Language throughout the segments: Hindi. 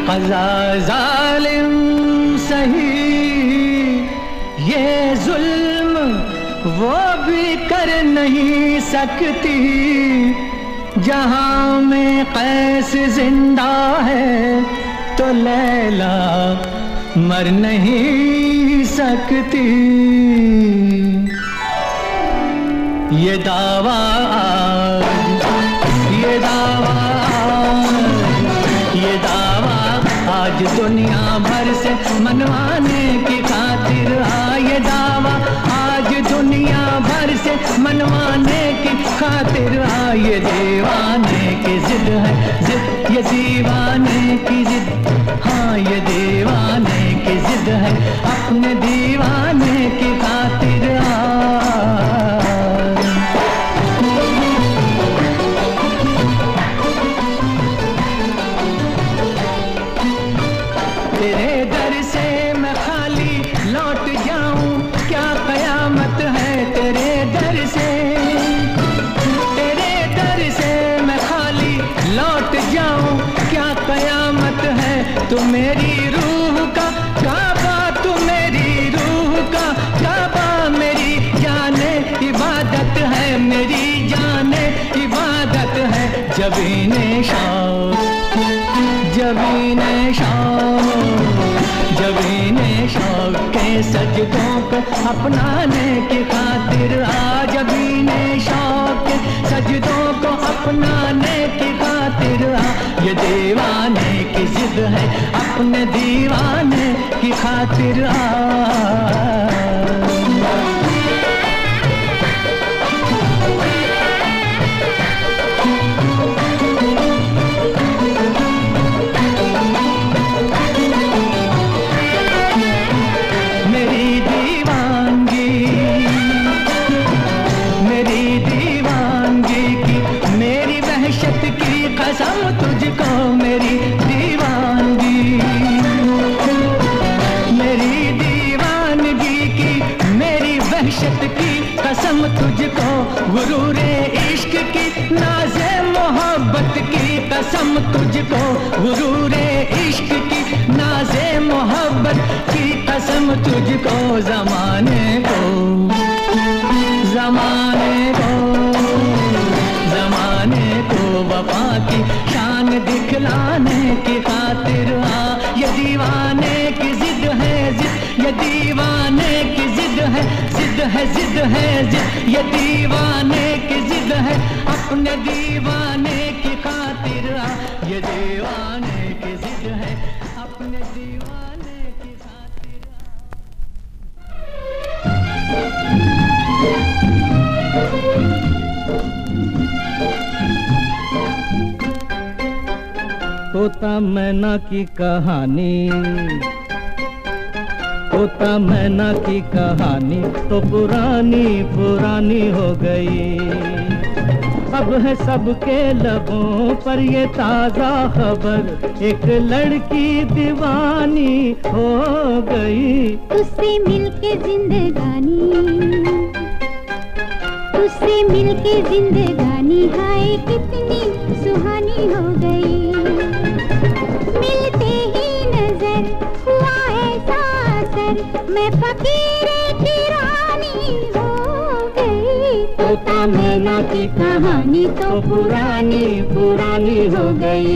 क़ज़ा ज़ालिम सही, ये जुल्म वो भी कर नहीं सकती। जहां में कैस जिंदा है तो लैला मर नहीं सकती। ये दावा आज दुनिया भर से मनवाने की खातिर। ये दावा आज दुनिया भर से मनवाने की खातिर। ये दीवाने की जिद है, जिद ये दीवाने की जिद। हाँ ये दीवाने की जिद है अपने दीवाने की खातिर। तेरे दर से मैं खाली लौट जाऊं क्या कयामत है। तेरे दर से मैं खाली लौट जाऊं क्या कयामत है। तू मेरी रूह का काबा, तू मेरी रूह का काबा। मेरी जाने इबादत है, मेरी जाने इबादत है। जबीने शौक़, जबीने शौक़ के सजदों को अपनाने की खातिर। जबीने शौक़ के सजदों को अपनाने की खातिर। ये दीवाने की जिद है अपने दीवाने की खातिर। कसम तुझको मेरी दीवानगी, मेरी दीवानगी की, मेरी वहशत की कसम तुझको। गुरूरे इश्क की, नाज़े मोहब्बत की कसम तुझको। गुरूरे इश्क की, नाज़े मोहब्बत की कसम तुझको। ज़माने को, ज़माने को, ज़माने को वफा की शान दिखलाने की खातिर। ये दीवाने की जिद है, जिद ये दीवाने की जिद है, जिद है, जिद है, जिद ये दीवाने की जिद है अपने दीवाने की खातिर। ये दीवाने की जिद है अपने दीवाने की खातिर। तोता मैना की कहानी, तोता मैना की कहानी तो पुरानी पुरानी हो गई। अब है सबके लबों पर ये ताज़ा खबर, एक लड़की दीवानी हो गई। उससे मिलके जिंदगानी, उससे मिलके जिंदगानी हाय कितनी सुहानी हो गई। मिलते ही नजर हुआ ऐसा असर, मैं फकीर की रानी हो गई। तोता मैना की कहानी तो पुरानी पुरानी हो गई।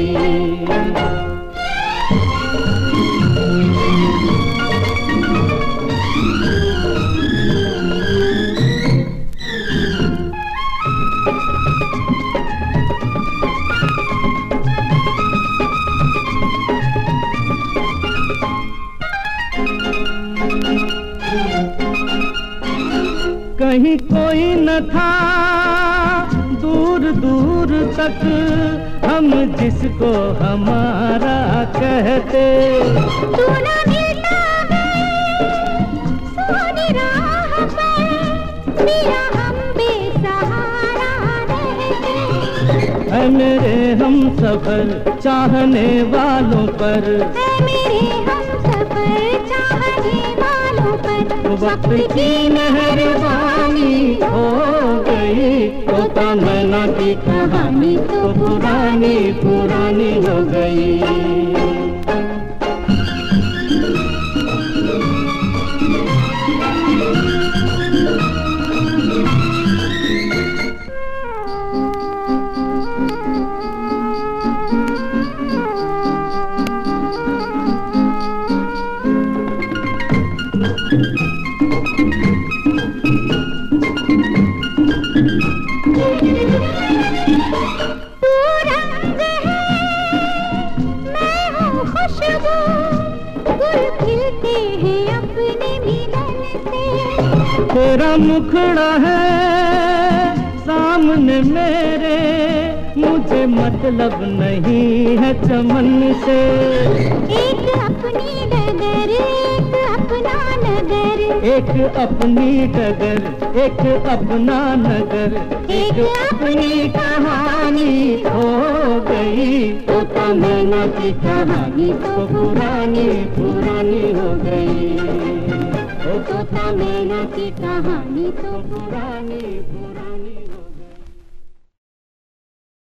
कहीं कोई न था दूर दूर तक हम जिसको हमारा कहते। तू न मिलता है सोनी राह पर, पिया हम बेसहारा रहते। है मेरे हम सफर चाहने वालों पर, है मेरे हम सफर चाहने वालों पर। वक्त की मेहरबानी हो गई। तोता मैना की कहानी तो पुरानी पुरानी हो गई। तेरा मुखड़ा है सामने मेरे, मुझे मतलब नहीं है चमन से। एक अपनी डगर एक अपना नगर, एक अपनी डगर एक अपना नगर, एक अपनी कहानी हो गई। तोता मैना की कहानी तो पुरानी पुरानी हो गई। तोता मैना की कहानी तो पुरानी पुरानी